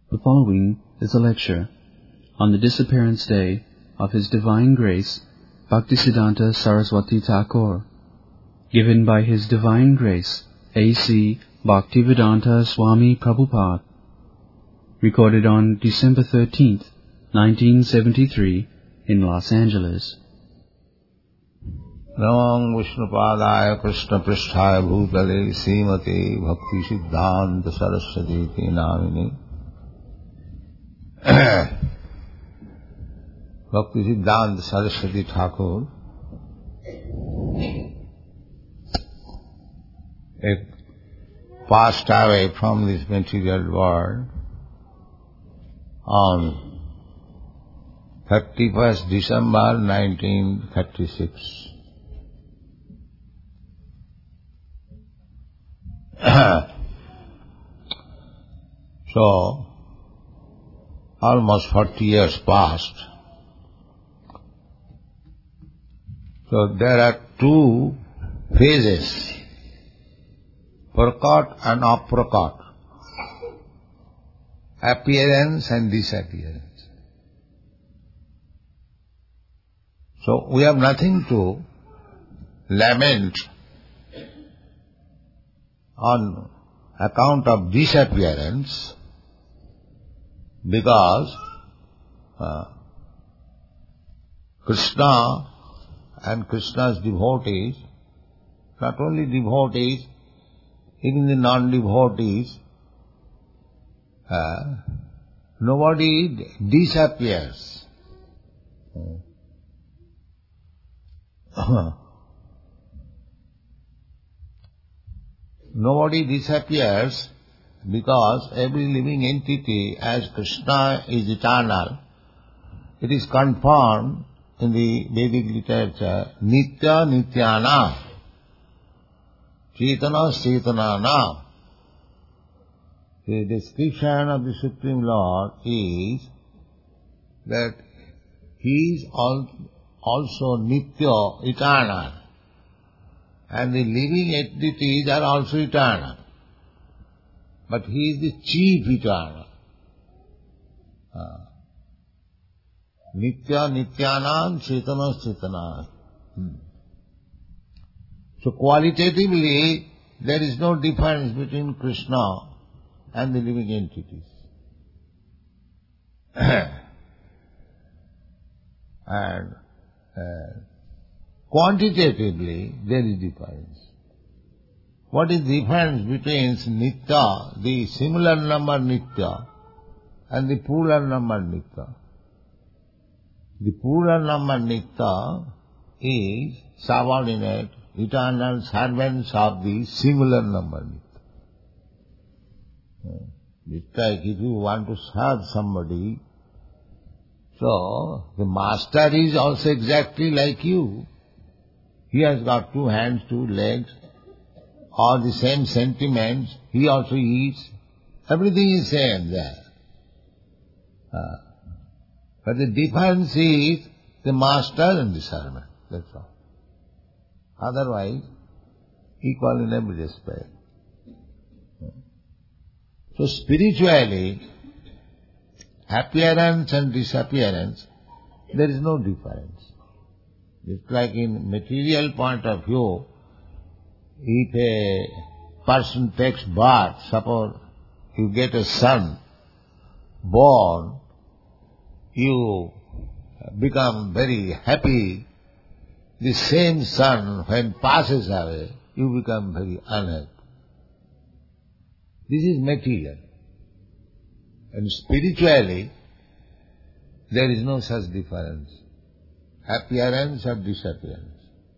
The following is a lecture on the disappearance day of His Divine Grace Bhaktisiddhanta Saraswati Thakur, given by His Divine Grace A.C. Bhaktivedanta Swami Prabhupada, recorded on December 13th, 1973 in Los Angeles. Namam Vishnupadaya Krishna Pristhaya Bhutale Srimate Bhakti Siddhanta Saraswati Namini Bhakti Siddhanta Saraswati Thakur passed away from this material world on 31st December 1936. So, almost 40 years passed. So there are two phases, prakat and aprakat, appearance and disappearance. So we have nothing to lament on account of disappearance, because Krishna and Krishna's devotees, not only devotees, even the non-devotees, nobody disappears. Nobody disappears, because every living entity, as Krishna is eternal, it is confirmed in the Vedic literature, Nitya Nityana, Chetana Chetanana. The description of the Supreme Lord is that He is also Nitya, eternal, and the living entities are also eternal. But He is the chief eternal. Nitya Nityanam Chetana Chetana. So qualitatively, there is no difference between Krishna and the living entities. And quantitatively, there is difference. What is the difference between Nitya, the singular number Nitya, and the plural number Nitya? The plural number Nitya is subordinate, eternal servants of the singular number Nitya. It's like if you want to serve somebody, so the master is also exactly like you. He has got 2 hands, 2 legs, all the same sentiments. He also eats. Everything is same there. But the difference is the master and the servant. That's all. Otherwise, equal in every respect. So spiritually, appearance and disappearance, there is no difference. It's like in material point of view, if a person takes birth, suppose you get a son born, you become very happy. The same son, when passes away, you become very unhappy. This is material. And spiritually, there is no such difference. Appearance or disappearance.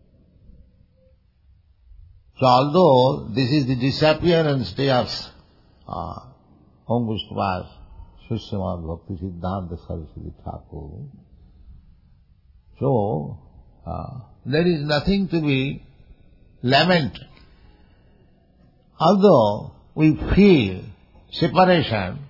So although this is the disappearance day of Om Vishnupada Srisrimad Bhakti Siddhanta Saraswati Thakur, so there is nothing to be lamented. Although we feel separation,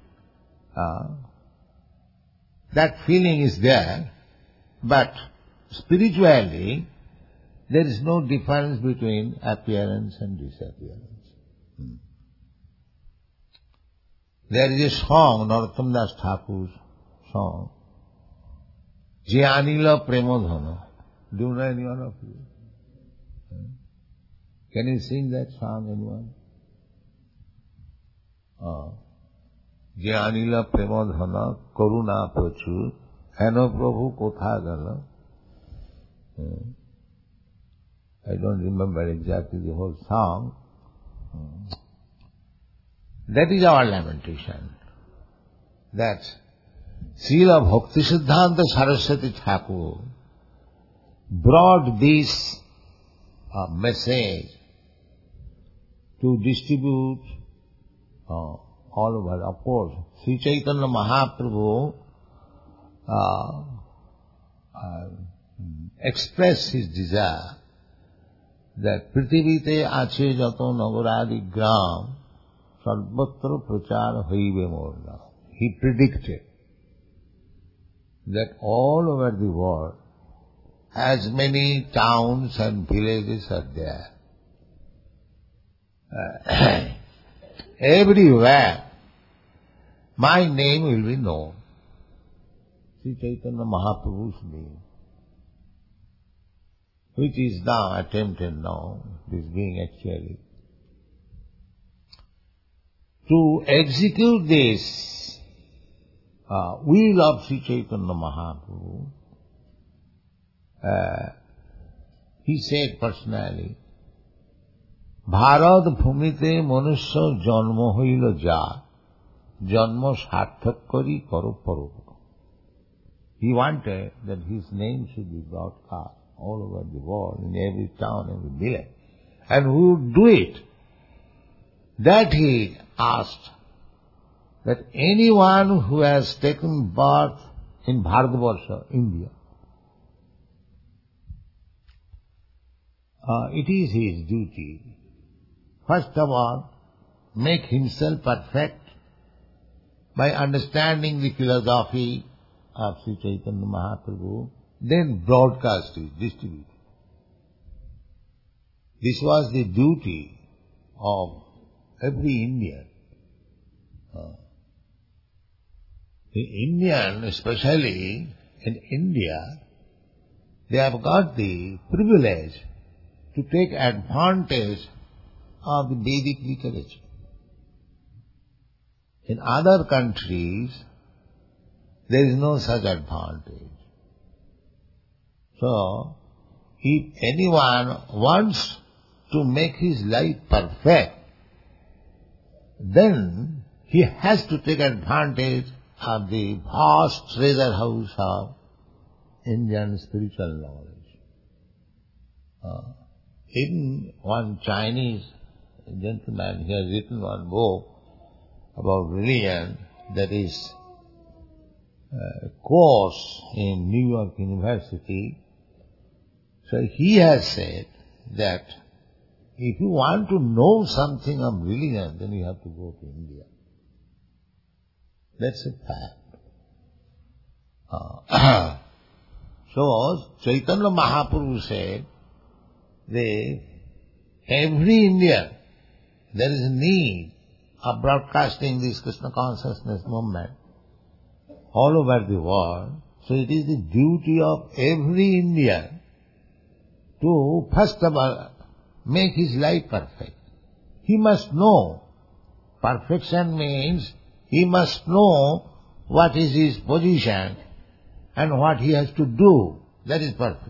that feeling is there, but spiritually there is no difference between appearance and disappearance. There is a song, Narottam Das Thakur's song, Je Anila Premodhana. Do you know anyone of you? Can you sing that song, anyone? Je Anila Premodhana, Karuna Prachur, Heno Prabhu Kotha Gala. I don't remember exactly the whole song. That is our lamentation. That Srila Bhaktisiddhanta Saraswati Thakur brought this message to distribute all over. Of course, Sri Chaitanya Mahaprabhu expressed his desire that Prithivite Ache Jato Nagaradi Gram Sarvatra Prachar Haive Morna. He predicted that all over the world, as many towns and villages are there, everywhere my name will be known. Sri Chaitanya Mahaprabhu's name, which is now attempted now, is being actually. To execute this will of Sri Chaitanya Mahaprabhu, he said personally, Bharad Bhumite Manusya Janma Hoila Ja, Janma Sarthak Kari Karo Paropa. He wanted that his name should be broadcast all over the world, in every town, every village. And who would do it? That he asked, that anyone who has taken birth in Bharatvarsha, India, it is his duty, first of all, make himself perfect by understanding the philosophy of Sri Chaitanya Mahaprabhu, then broadcast it, distribute it. This was the duty of every Indian. The Indian, especially in India, they have got the privilege to take advantage of the Vedic literature. In other countries, there is no such advantage. So, if anyone wants to make his life perfect, then he has to take advantage of the vast treasure house of Indian spiritual knowledge. Even one Chinese gentleman, he has written one book about religion, that is a course in New York University. So he has said that if you want to know something of religion, then you have to go to India. That's a fact. So Chaitanya Mahaprabhu said that every Indian, there is a need of broadcasting this Krishna consciousness movement all over the world. So it is the duty of every Indian to first of all make his life perfect. He must know. Perfection means he must know what is his position and what he has to do. That is perfect.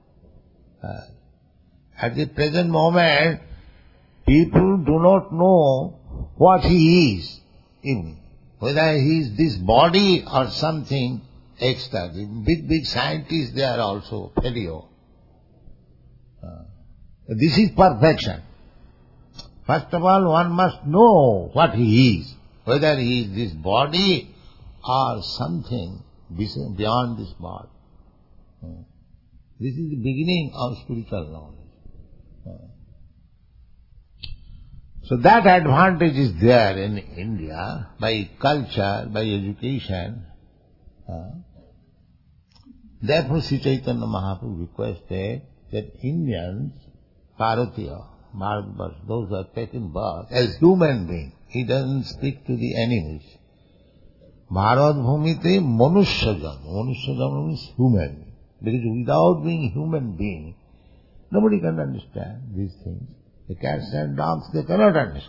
At the present moment, people do not know what he is, even whether he is this body or something extra. The big scientists, they are also failure. This is perfection. First of all, one must know what he is, whether he is this body or something beyond this body. This is the beginning of spiritual knowledge. So that advantage is there in India by culture, by education. Therefore Sri Chaitanya Mahaprabhu requested that Indians, Bharatiya, Bharatvarsh, those who have taken birth as human beings. He doesn't speak to the animals. Bharat Bhumite Manushya Janma. Manushya Janma means human. Because without being human being, nobody can understand these things. The cats and dogs, they cannot understand.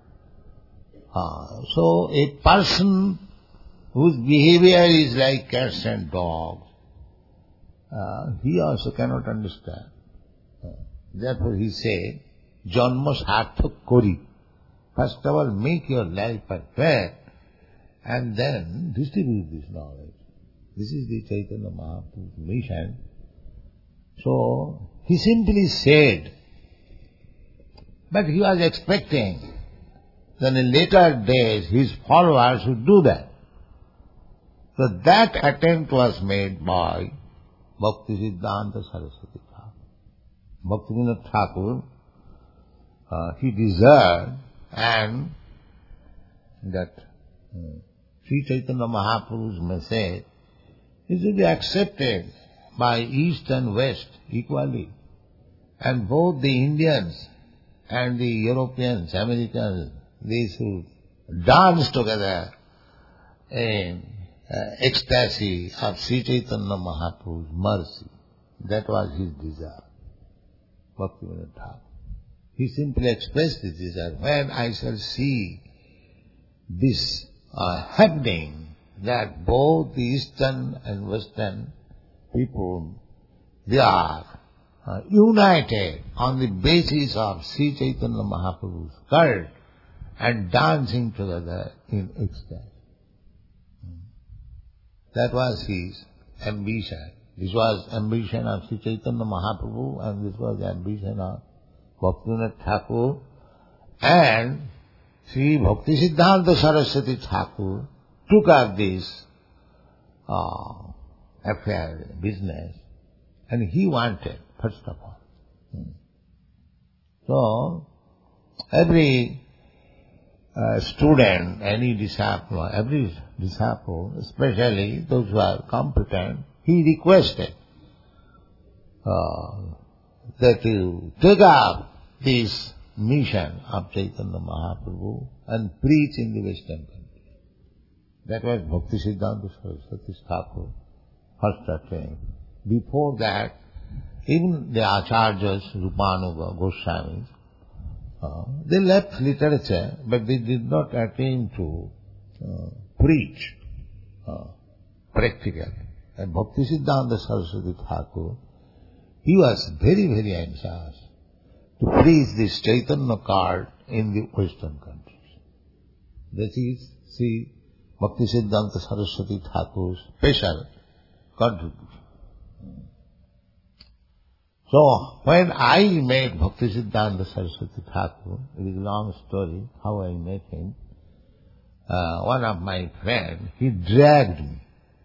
So a person whose behavior is like cats and dogs, he also cannot understand. Therefore he said, Janma sarthak kori. First of all, make your life perfect and then distribute this knowledge. This is the Chaitanya Mahaprabhu's mission. So he simply said, but he was expecting that in later days his followers would do that. So that attempt was made by Bhaktisiddhanta Saraswati Thakur. Bhaktivinoda Thakur, he desired and that Sri Chaitanya Mahaprabhu's message is to be accepted by East and West equally. And both the Indians and the Europeans, Americans, they should dance together in ecstasy of Sri Chaitanya Mahaprabhu's mercy. That was his desire. Bhaktivinoda Thakur. He simply expressed his desire. When I shall see this happening, that both the Eastern and Western people, they are united on the basis of Sri Chaitanya Mahaprabhu's cult and dancing together in ecstasy. That was his ambition. This was ambition of Sri Chaitanya Mahaprabhu and this was the ambition of Bhaktivinoda Thakur, and Sri Bhaktisiddhanta Saraswati Thakur took up this affair, business, and he wanted, first of all. So, every student, every disciple, especially those who are competent, he requested that you take up this mission of Chaitanya Mahaprabhu and preach in the Western countries. That was Bhaktisiddhanta Saraswati Thakur first attempt. Before that, even the Acharyas, Rupanuga, Goswamis, they left literature, but they did not attempt to preach practically. And Bhaktisiddhanta Saraswati Thakur, he was very, very anxious to preach this Chaitanya cult in the Western countries. That is, see, Bhaktisiddhanta Saraswati Thakur's special contribution. So, when I met Bhaktisiddhanta Saraswati Thakur, it is a long story how I met him. One of my friends, he dragged me.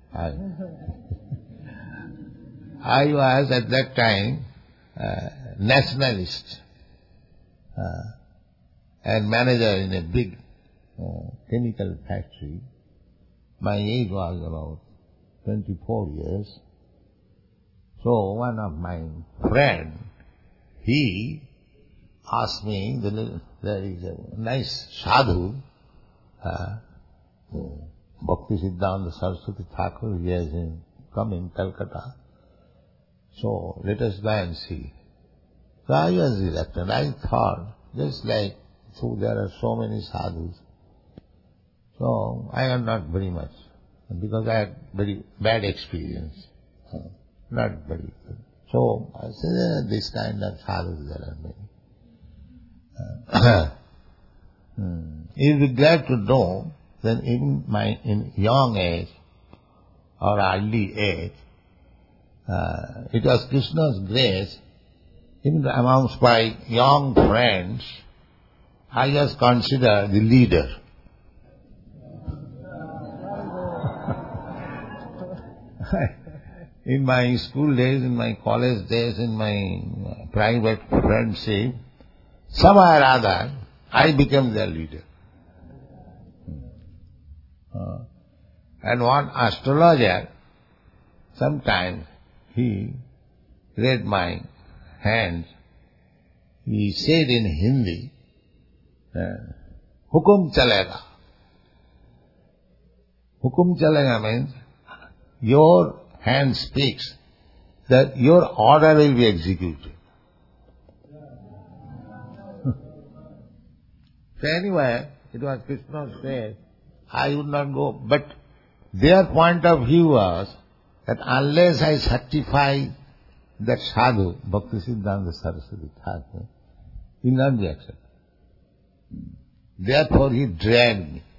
I was at that time nationalist and manager in a big chemical factory. My age was about 24 years. So one of my friends, he asked me, there is a nice sadhu, Bhaktisiddhanta Saraswati Thakur, he has come in Calcutta. So let us go and see. So I was reluctant. I thought, just like, so there are so many sadhus. So I am not very much, because I had very bad experience. Not very good. So I said, this kind of sadhus there are many. You'll be glad to know that even in young age or early age, it was Krishna's grace, even amongst my young friends, I was considered the leader. In my school days, in my college days, in my private friendship, somehow or other, I became their leader. And one astrologer, sometimes he read my hands. he said in Hindi, Hukum chalega. Hukum chalega means your hand speaks that your order will be executed. So anyway, it was Krishna said, I would not go. But their point of view was that unless I certify that sadhu, Bhaktisiddhanta Saraswati Thakur, he will not be accepted. Therefore he dragged me.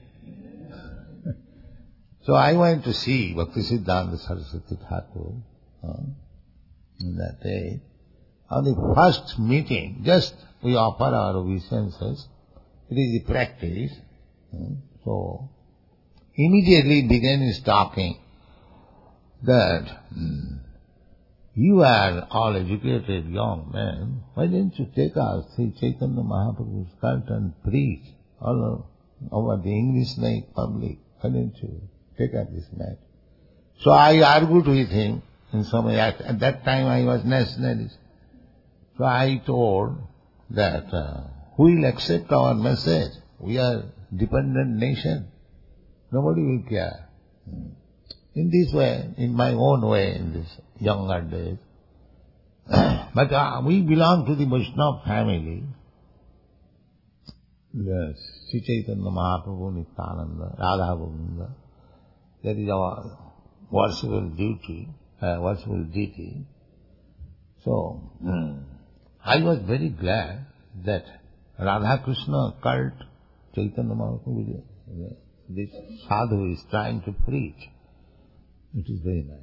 So I went to see Bhaktisiddhanta Saraswati Thakur in that day. On the first meeting, just we offer our obeisances. It is the practice. So immediately began his talking that you are all educated young men. Why didn't you take us, Sri Chaitanya Mahaprabhu's cult and preach all over the English like public? Why didn't you take up this matter? So I argued with him in some way. At that time I was nationalist. So I told that who will accept our message? We are dependent nation. Nobody will care. In this way, in my own way, in this younger days. But we belong to the Vaishnava family. Yes, Sri Chaitanya Mahaprabhu, Nityananda, Radha Govinda. That is our worshipful duty, worshipful deity. So, I was very glad that Radha Krishna cult Chaitanya Mahaprabhu, this sadhu is trying to preach. It is very nice.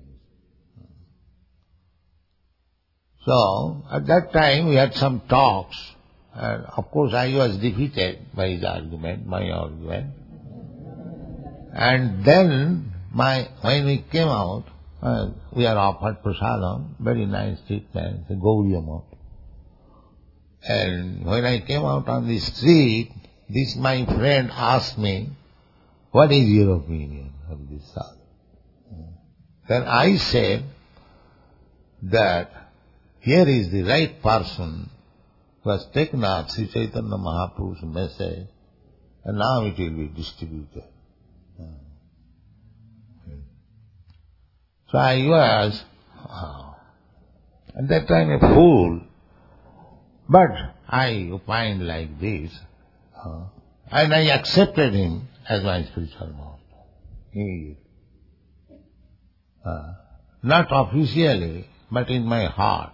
So, at that time we had some talks, and of course I was defeated by his argument, my argument. And then, when we came out, we are offered prasadam, very nice treatment, the Gauriya. And when I came out on the street, this my friend asked me, what is your opinion of this sadhu? Then I said that here is the right person who has taken up Sri Chaitanya Mahaprabhu's message and now it will be distributed. So I was, at that time, a fool. But I opined like this, and I accepted him as my spiritual master. Not officially, but in my heart.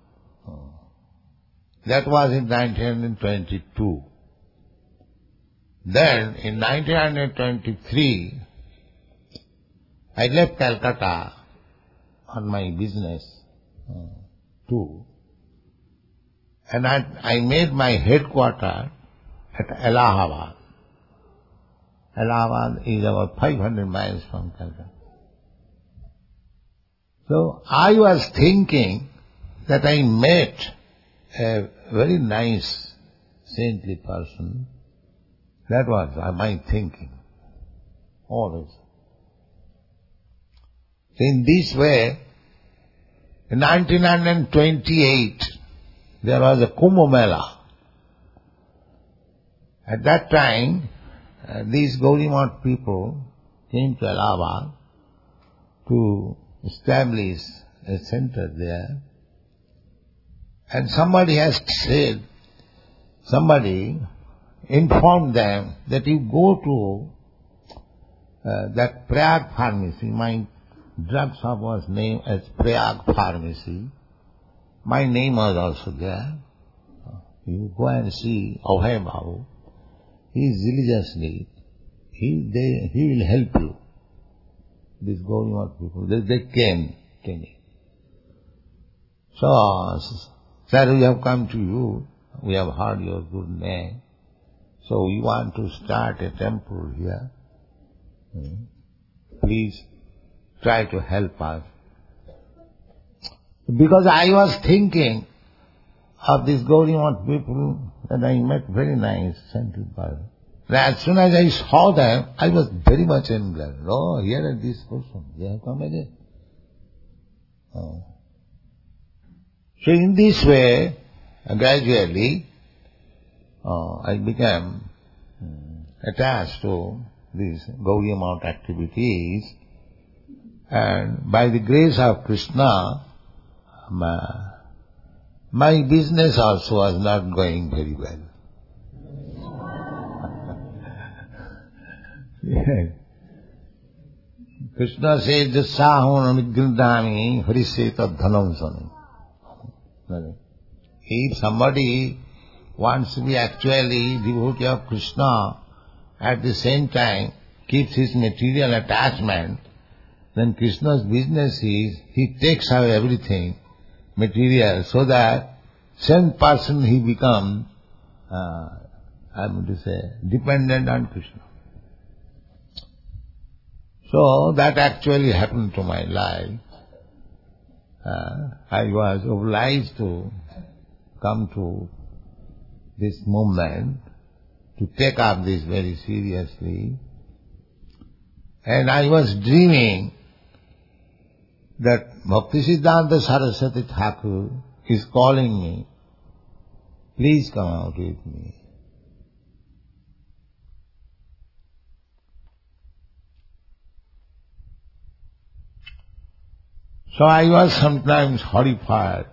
That was in 1922. Then, in 1923, I left Calcutta on my business too. And I made my headquarters at Allahabad. Allahabad is about 500 miles from Calcutta. So I was thinking that I met a very nice, saintly person. That was my thinking, always. So in this way, in 1928, there was a Kumbh Mela. At that time, these Gaudiya people came to Allahabad to establish a center there. And somebody informed them that you go to that Prayag pharmacy. My drug shop was named as Prayag Pharmacy. My name was also there. You go and see Abhay Babu. He is religiously, he will help you. These Gaudiya people, they came to me. So, sir, we have come to you. We have heard your good name. So we want to start a temple here. Please try to help us. Because I was thinking of these Gaudiya people that I met, very nice, saintly person. As soon as I saw them, I was very much impressed. Oh, here is this person. They have come again. So in this way, And gradually I became attached to these Gaudiya Math activities, and by the grace of Krishna, my business also was not going very well. Yes. Krishna says, Jasahon Amigrindami Hariseta Dhanam Sami. If somebody wants to be actually devotee of Krishna, at the same time keeps his material attachment, then Krishna's business is, he takes away everything material, so that same person he becomes, I am going to say, dependent on Krishna. So that actually happened to my life. I was obliged to come to this movement, to take up this very seriously. And I was dreaming that Bhaktisiddhanta Saraswati Thakur is calling me, please come out with me. So I was sometimes horrified.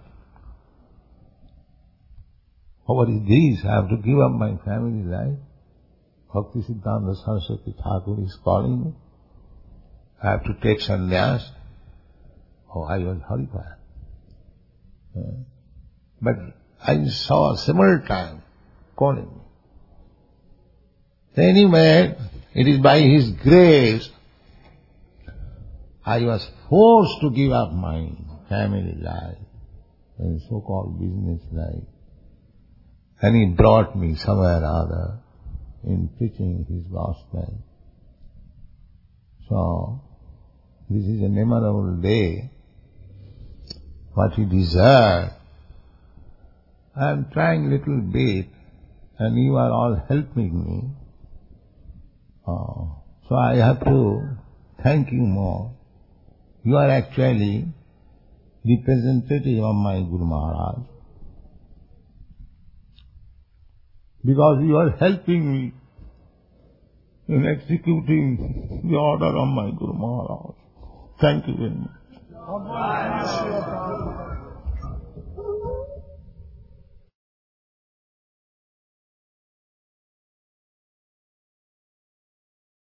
What is this? I have to give up my family life. Bhaktisiddhanta Saraswati Thakur is calling me. I have to take sannyas. Oh, I was horrified. But I saw several times calling me. Anyway, it is by His grace I was forced to give up my family life and so-called business life. And He brought me somewhere or other in preaching His gospel. So, this is a memorable day. What He deserved, I am trying little bit, and you are all helping me. So I have to thank you more. You are actually representative of my Guru Maharaj, because you are helping me in executing the order of my Guru Maharaj. Thank you very much.